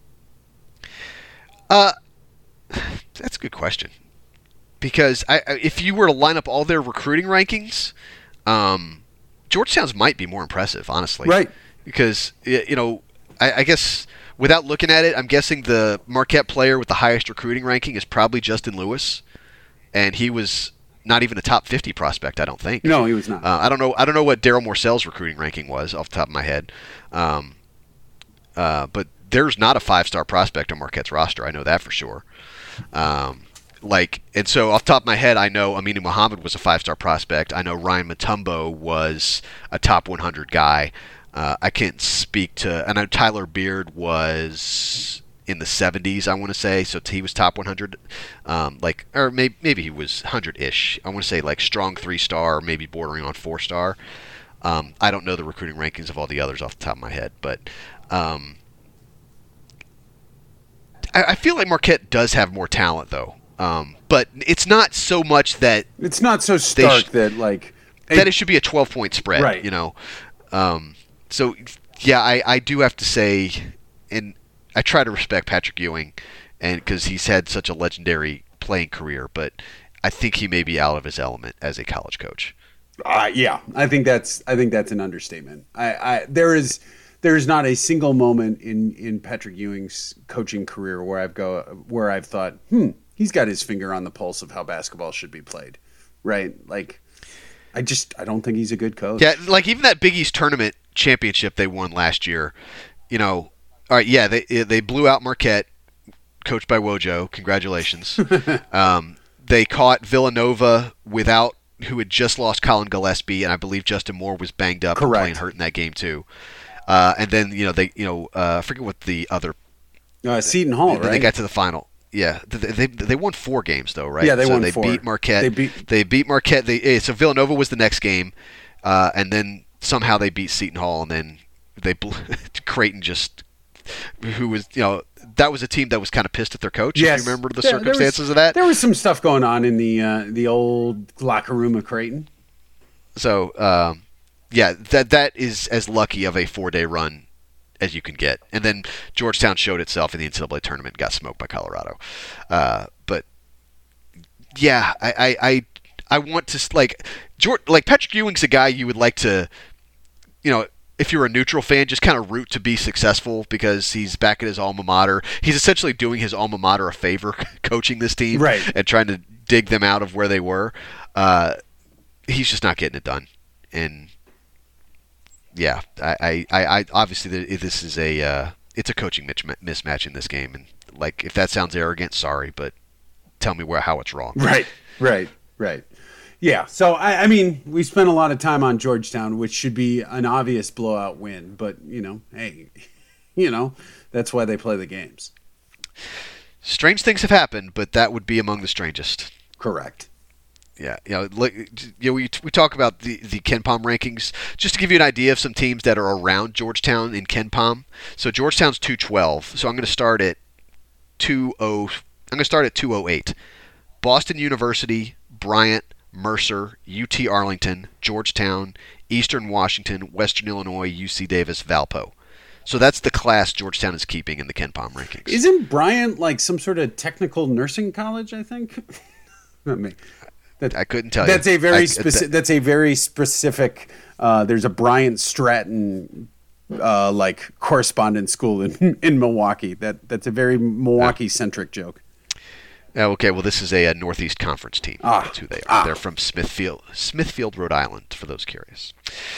Uh, that's a good question. Because I, I, if you were to line up all their recruiting rankings, um, Georgetown's might be more impressive, honestly. Right. Because, you know, I, I guess without looking at it, I'm guessing the Marquette player with the highest recruiting ranking is probably Justin Lewis. And he was not even a top fifty prospect, I don't think. No, he was not. Uh, I don't know I don't know what Daryl Morcell's recruiting ranking was off the top of my head. Um, uh, but there's not a five-star prospect on Marquette's roster. I know that for sure. Um, like, and so off the top of my head, I know Aminu Muhammad was a five-star prospect. I know Ryan Mutombo was a top one hundred guy. Uh, I can't speak to. I know Tyler Beard was in the seventies, I want to say, so he was top one hundred. Um, like, or maybe maybe he was one hundred-ish. I want to say like strong three-star, maybe bordering on four-star. Um, I don't know the recruiting rankings of all the others off the top of my head, but um, I, I feel like Marquette does have more talent, though. Um, but it's not so much that it's not so stark sh- that like that it should be a twelve-point spread, right? You know, um, so yeah, I, I do have to say, and I try to respect Patrick Ewing, and because he's had such a legendary playing career, but I think he may be out of his element as a college coach. Uh, yeah, I think that's I think that's an understatement. I, I there is there is not a single moment in, in Patrick Ewing's coaching career where I've go where I've thought, hmm, he's got his finger on the pulse of how basketball should be played, right? Like, I just I don't think he's a good coach. Yeah, like even that Big East tournament championship they won last year, you know. All right, yeah, they they blew out Marquette, coached by Wojo. Congratulations. um, they caught Villanova without who had just lost Colin Gillespie, and I believe Justin Moore was banged up Correct. and playing hurt in that game too. Uh, and then you know they you know uh, I forget what the other uh, Seton Hall, they, right? They got to the final. Yeah, they, they they won four games though, right? Yeah, they so won they four. Beat Marquette. They beat they beat Marquette. They so Villanova was the next game, uh, and then somehow they beat Seton Hall, and then they blew, Creighton just. Who was, you know, that was a team that was kind of pissed at their coach. Yes. If you remember the there, circumstances there was, of that. There was some stuff going on in the uh, the old locker room of Creighton. So, um, yeah, that that is as lucky of a four day run as you can get. And then Georgetown showed itself in the N C double A tournament and got smoked by Colorado. Uh, but yeah, I, I, I, I want to like George, like Patrick Ewing's a guy you would like to, you know. If you're a neutral fan, just kind of root to be successful because he's back at his alma mater. He's essentially doing his alma mater a favor, coaching this team, right, and trying to dig them out of where they were. Uh, he's just not getting it done, and yeah, I, I, I obviously this is a uh, it's a coaching mismatch in this game, and like if that sounds arrogant, sorry, but tell me where how it's wrong. Right, right, right. Yeah, so, I, I mean, we spent a lot of time on Georgetown, which should be an obvious blowout win. But, you know, hey, you know, that's why they play the games. Strange things have happened, but that would be among the strangest. Correct. Yeah, you know, like, you know we, we talk about the, the KenPom rankings. Just to give you an idea of some teams that are around Georgetown in KenPom. So Georgetown's two twelve, so I'm going to start at two oh I'm going to start at two oh eight. Boston University, Bryant, Mercer, U T Arlington, Georgetown, Eastern Washington, Western Illinois, U C Davis, Valpo. So that's the class Georgetown is keeping in the KenPom rankings. Isn't Bryant like some sort of technical nursing college, I think? Not me. That, I couldn't tell that's you. A very I, speci- that, that's a very specific, uh, there's a Bryant Stratton uh, like correspondence school in, in Milwaukee. That That's a very Milwaukee-centric joke. Oh, okay, well, this is a, a Northeast Conference team. Ah, That's who they are. ah. They're from Smithfield, Smithfield, Rhode Island, for those curious.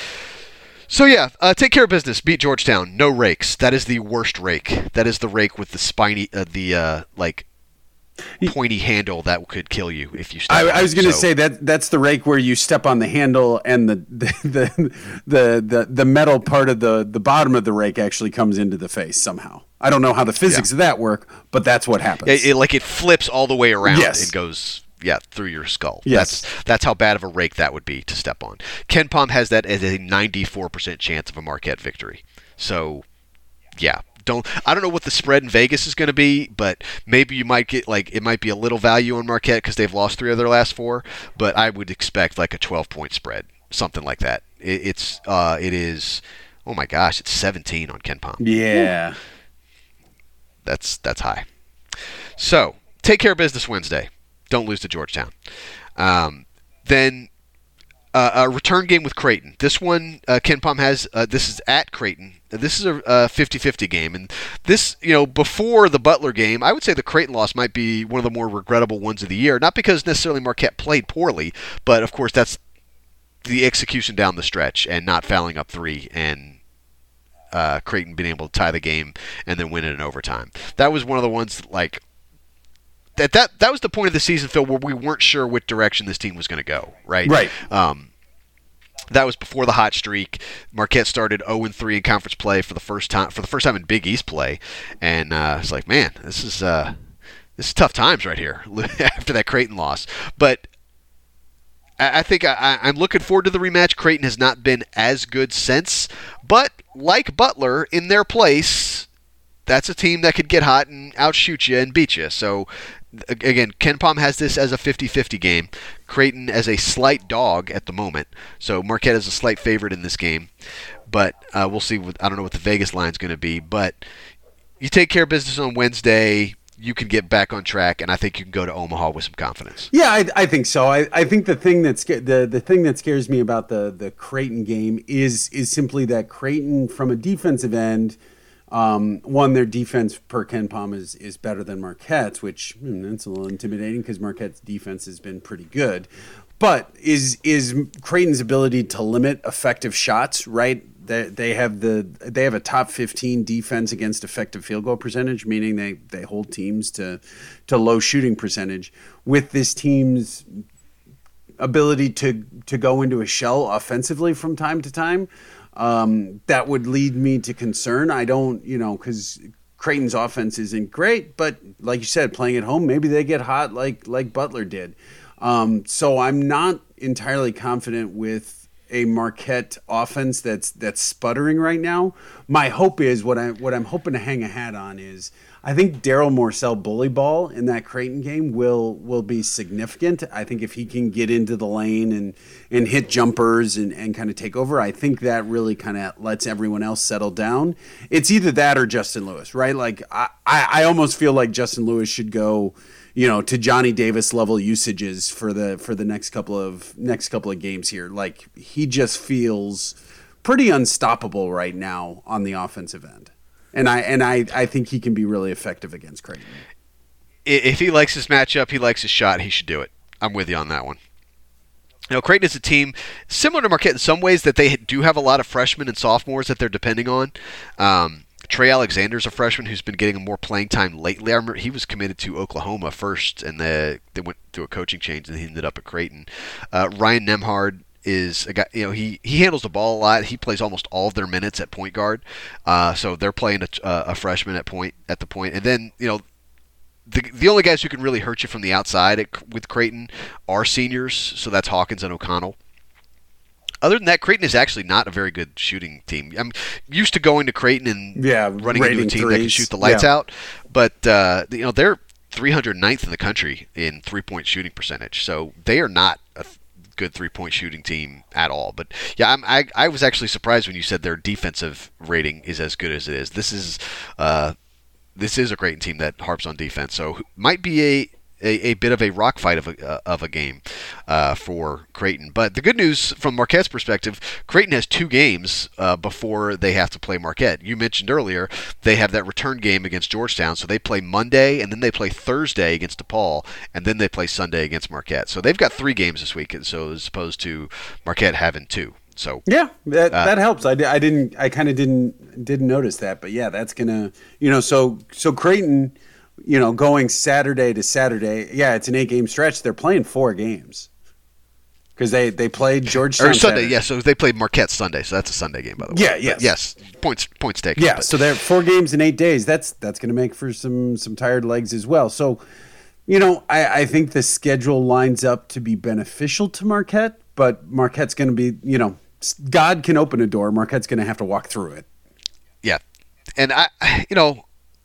So, yeah, uh, take care of business. Beat Georgetown. No rakes. That is the worst rake. That is the rake with the spiny, uh, the, uh, like, pointy handle that could kill you if you step I, on I was it. going to So- say that that's the rake where you step on the handle and the the, the the the the metal part of the the bottom of the rake actually comes into the face somehow. I don't know how the physics Yeah. of that work, but that's what happens. It, it, like it flips all the way around Yes. and goes yeah through your skull. Yes. That's that's how bad of a rake that would be to step on. KenPom has that as a ninety-four percent chance of a Marquette victory. So yeah, don't I don't know what the spread in Vegas is going to be, but maybe you might get like it might be a little value on Marquette because they've lost three of their last four. But I would expect like a twelve point spread, something like that. It, it's uh it is. Oh my gosh, it's seventeen on KenPom. Yeah. Woo. That's that's high. So, take care of business Wednesday. Don't lose to Georgetown. Um, then uh, a return game with Creighton. This one, uh, KenPom has, uh, this is at Creighton. This is a, a fifty-fifty game. And this, you know, before the Butler game, I would say the Creighton loss might be one of the more regrettable ones of the year. Not because necessarily Marquette played poorly, but of course that's the execution down the stretch and not fouling up three and uh, Creighton being able to tie the game and then win it in overtime. That was one of the ones like that. That that was the point of the season, Phil, where we weren't sure which direction this team was going to go. Right. Right. Um, that was before the hot streak. Marquette started oh and three in conference play for the first time for the first time in Big East play, and uh, it's like, man, this is uh, this is tough times right here after that Creighton loss. But I think I, I'm looking forward to the rematch. Creighton has not been as good since, but like Butler, in their place, that's a team that could get hot and outshoot you and beat you. So, again, KenPom has this as a fifty-fifty game. Creighton as a slight dog at the moment. So Marquette is a slight favorite in this game, but uh, we'll see. What, I don't know what the Vegas line is going to be, but you take care of business on Wednesday, you can get back on track, and I think you can go to Omaha with some confidence. Yeah, I, I think so. I, I think the thing that sca- the the thing that scares me about the the Creighton game is is simply that Creighton, from a defensive end, um, one, their defense per KenPom is is better than Marquette's, which hmm, that's a little intimidating because Marquette's defense has been pretty good. But is is Creighton's ability to limit effective shots, right? They, they have the they have a top fifteen defense against effective field goal percentage, meaning they, they hold teams to to low shooting percentage. With this team's ability to to go into a shell offensively from time to time, um, that would lead me to concern. I don't, you know, because Creighton's offense isn't great, but like you said, playing at home, maybe they get hot like like Butler did. Um, so I'm not entirely confident with a Marquette offense that's that's sputtering right now. My hope is what I what I'm hoping to hang a hat on is I think Daryl Morcell bully ball in that Creighton game will will be significant. I think if he can get into the lane and and hit jumpers and, and kind of take over, I think that really kind of lets everyone else settle down. It's either that or Justin Lewis, right? Like I, I, I almost feel like Justin Lewis should go, you know, to Johnny Davis level usages for the for the next couple of next couple of games here. Like he just feels pretty unstoppable right now on the offensive end, and I and I, I think he can be really effective against Creighton. If he likes his matchup, he likes his shot, he should do it. I'm with you on that one. You know, Creighton is a team similar to Marquette in some ways that they do have a lot of freshmen and sophomores that they're depending on. Um, Trey Alexander's a freshman who's been getting more playing time lately. I remember he was committed to Oklahoma first, and the, they went through a coaching change, and he ended up at Creighton. Uh, Ryan Nembhard is a guy. You know, he, he handles the ball a lot. He plays almost all of their minutes at point guard. Uh, so they're playing a, a freshman at point at the point, and then you know. The the only guys who can really hurt you from the outside at, with Creighton are seniors, so that's Hawkins and O'Connell. Other than that, Creighton is actually not a very good shooting team. I'm used to going to Creighton and yeah, running into a team threes. that can shoot the lights yeah. out, but uh, you know they're three hundred ninth in the country in three-point shooting percentage, so they are not a good three-point shooting team at all. But yeah, I'm, I I was actually surprised when you said their defensive rating is as good as it is. This is. Uh, This is a Creighton team that harps on defense, so might be a, a, a bit of a rock fight of a, uh, of a game uh, for Creighton. But the good news from Marquette's perspective, Creighton has two games uh, before they have to play Marquette. You mentioned earlier they have that return game against Georgetown, so they play Monday, and then they play Thursday against DePaul, and then they play Sunday against Marquette. So they've got three games this week, so as opposed to Marquette having two. So yeah, that uh, that helps. I, I didn't I kind of didn't didn't notice that, but yeah, that's gonna you know so so Creighton, you know, going Saturday to Saturday. Yeah, it's an eight game stretch. They're playing four games because they they played Georgetown or Sunday. Saturday. Yeah, so they played Marquette Sunday, so that's a Sunday game by the way. Yeah, yes, but yes, points points taken. Yeah, but. so they're four games in eight days. That's that's gonna make for some some tired legs as well. So, you know, I I think the schedule lines up to be beneficial to Marquette, but Marquette's gonna be you know. God can open a door. Marquette's going to have to walk through it. Yeah, and I, you know,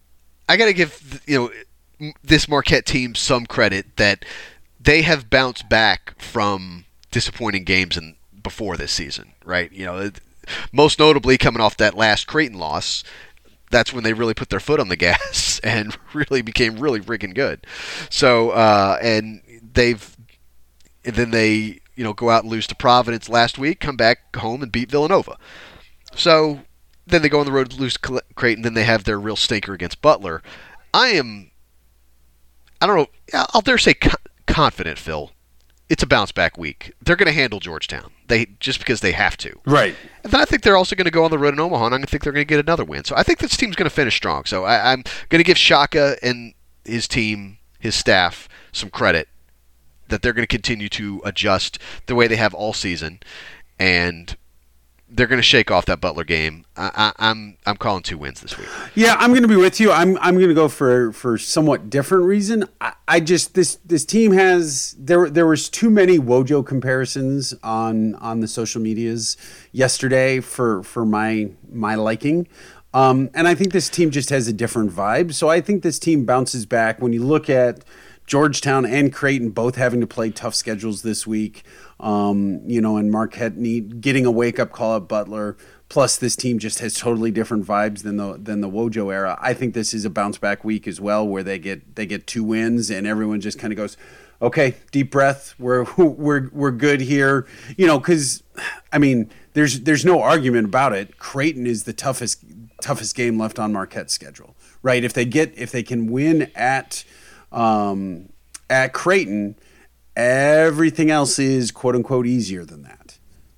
I got to give you know this Marquette team some credit that they have bounced back from disappointing games in before this season, right? You know, most notably coming off that last Creighton loss. That's when they really put their foot on the gas and really became really freaking good. So, uh, and they've, and then they, you know, go out and lose to Providence last week, come back home and beat Villanova. So then they go on the road to lose to Creighton, then they have their real stinker against Butler. I am, I don't know, I'll dare say co- confident, Phil. It's a bounce back week. They're going to handle Georgetown. They just because they have to. Right. And then I think they're also going to go on the road in Omaha, and I think they're going to get another win. So I think this team's going to finish strong. So I, I'm going to give Shaka and his team, his staff, some credit that they're going to continue to adjust the way they have all season, and they're going to shake off that Butler game. I, I, I'm I'm calling two wins this week. Yeah, I'm going to be with you. I'm I'm going to go for for somewhat different reason. I, I just this this team has there there was too many Wojo comparisons on on the social medias yesterday for for my my liking. Um, and I think this team just has a different vibe. So I think this team bounces back. When you look at Georgetown and Creighton both having to play tough schedules this week, um, you know, and Marquette need, getting a wake-up call at Butler, plus this team just has totally different vibes than the than the Wojo era. I think this is a bounce-back week as well, where they get they get two wins and everyone just kind of goes, okay, deep breath, we're we're we're good here, you know, because I mean, there's there's no argument about it. Creighton is the toughest toughest game left on Marquette's schedule, right? If they get if they can win at Um, at Creighton, everything else is quote unquote easier than that.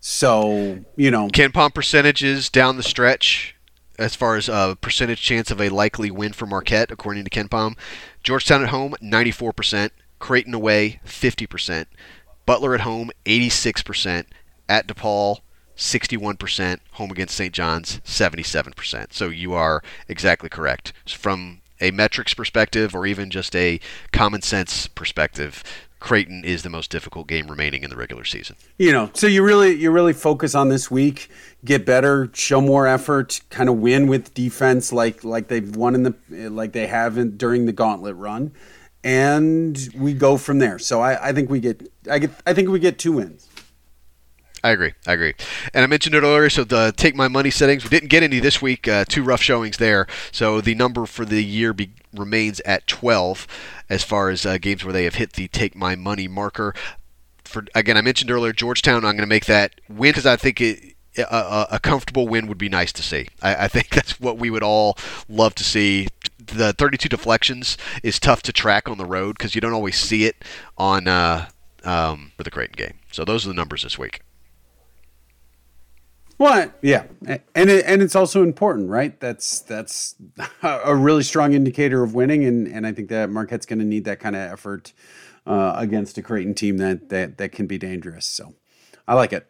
So, you know, KenPom percentages down the stretch as far as a percentage chance of a likely win for Marquette, according to KenPom. Georgetown at home, ninety-four percent. Creighton away, fifty percent. Butler at home, eighty-six percent. At DePaul, sixty-one percent. Home against Saint John's, seventy-seven percent. So you are exactly correct. From a metrics perspective or even just a common sense perspective, Creighton is the most difficult game remaining in the regular season. You know, so you really you really focus on this week, get better, show more effort, kind of win with defense like like they've won in the like they have in, during the gauntlet run, and we go from there. So I, I think we get I get I think we get two wins. I agree. I agree. And I mentioned it earlier, so the Take My Money settings, we didn't get any this week, uh, two rough showings there. So the number for the year be, remains at twelve as far as uh, games where they have hit the Take My Money marker. For Again, I mentioned earlier, Georgetown, I'm going to make that win because I think it, a, a comfortable win would be nice to see. I, I think that's what we would all love to see. The thirty-two deflections is tough to track on the road because you don't always see it on uh, um, for the Creighton game. So those are the numbers this week. What? Yeah, and it, and it's also important, right? That's that's a really strong indicator of winning, and, and I think that Marquette's going to need that kind of effort uh, against a Creighton team that, that that can be dangerous. So, I like it.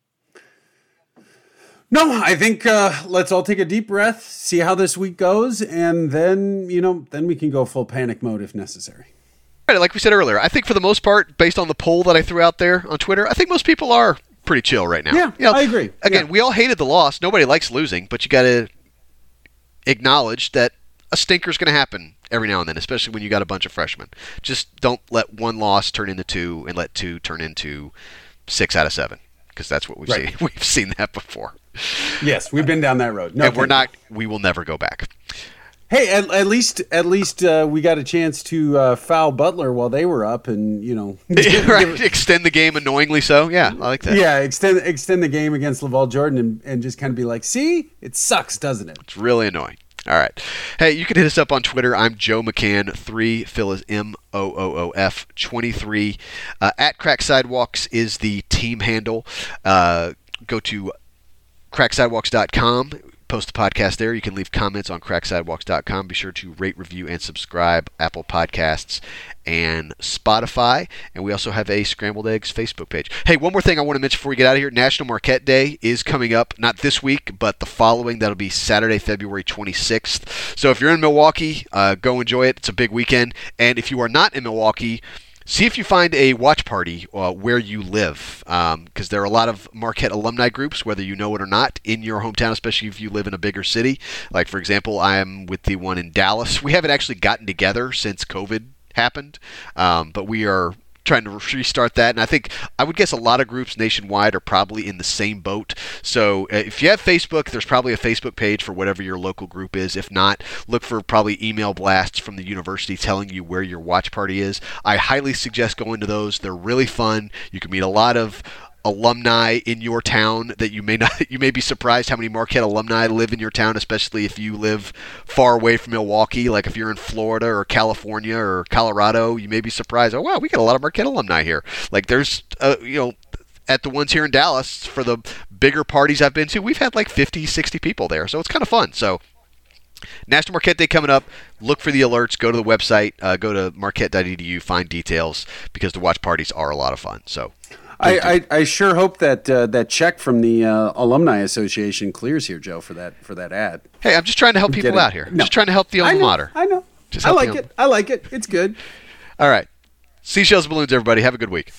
No, I think uh, let's all take a deep breath, see how this week goes, and then you know then we can go full panic mode if necessary. Right, like we said earlier, I think for the most part, based on the poll that I threw out there on Twitter, I think most people are pretty chill right now. Yeah, you know, I agree. Again, yeah. we all hated the loss. Nobody likes losing, but you got to acknowledge that a stinker's going to happen every now and then, especially when you got a bunch of freshmen. Just don't let one loss turn into two and let two turn into six out of seven, because that's what we've right. seen. We've seen that before. Yes, we've been down that road. No, and we're not. We will never go back. Hey, at, at least at least uh, we got a chance to uh, foul Butler while they were up, and you know, right. extend the game annoyingly. So yeah, I like that. Yeah, extend extend the game against Laval Jordan, and, and just kind of be like, see, it sucks, doesn't it? It's really annoying. All right, hey, you can hit us up on Twitter. I'm Joe McCann three. Phil is M O O O F twenty-three. Uh, at Crack Sidewalks is the team handle. Uh, go to crack sidewalks dot com. Post the podcast there. You can leave comments on crack sidewalks dot com. Be sure to rate, review, and subscribe Apple Podcasts and Spotify. And we also have a Scrambled Eggs Facebook page. Hey, one more thing I want to mention before we get out of here. National Marquette Day is coming up, not this week, but the following. That'll be Saturday, February twenty-sixth. So if you're in Milwaukee, uh, go enjoy it. It's a big weekend. And if you are not in Milwaukee, see if you find a watch party uh, where you live, because um, there are a lot of Marquette alumni groups, whether you know it or not, in your hometown, especially if you live in a bigger city. Like, for example, I am with the one in Dallas. We haven't actually gotten together since COVID happened, um, but we are trying to restart that. And I think I would guess a lot of groups nationwide are probably in the same boat. So uh, if you have Facebook, there's probably a Facebook page for whatever your local group is. If not, look for probably email blasts from the university telling you where your watch party is. I highly suggest going to those. They're really fun. You can meet a lot of alumni in your town that you may not you may be surprised how many Marquette alumni live in your town, especially if you live far away from Milwaukee. Like if you're in Florida or California or Colorado, you may be surprised, oh wow, we got a lot of Marquette alumni here. Like there's uh, you know at the ones here in Dallas, for the bigger parties I've been to, we've had like fifty, sixty people there, so it's kind of fun. So National Marquette Day coming up. Look for the alerts. Go to the website. Uh, go to marquette dot e d u. Find details, because the watch parties are a lot of fun. So I, I, I sure hope that uh, that check from the uh, Alumni Association clears here, Joe, for that for that ad. Hey, I'm just trying to help people out here. I'm no. just trying to help the alma I know, mater. I know. Just I like the, it. I like it. It's good. All right. Seashells, balloons, everybody. Have a good week.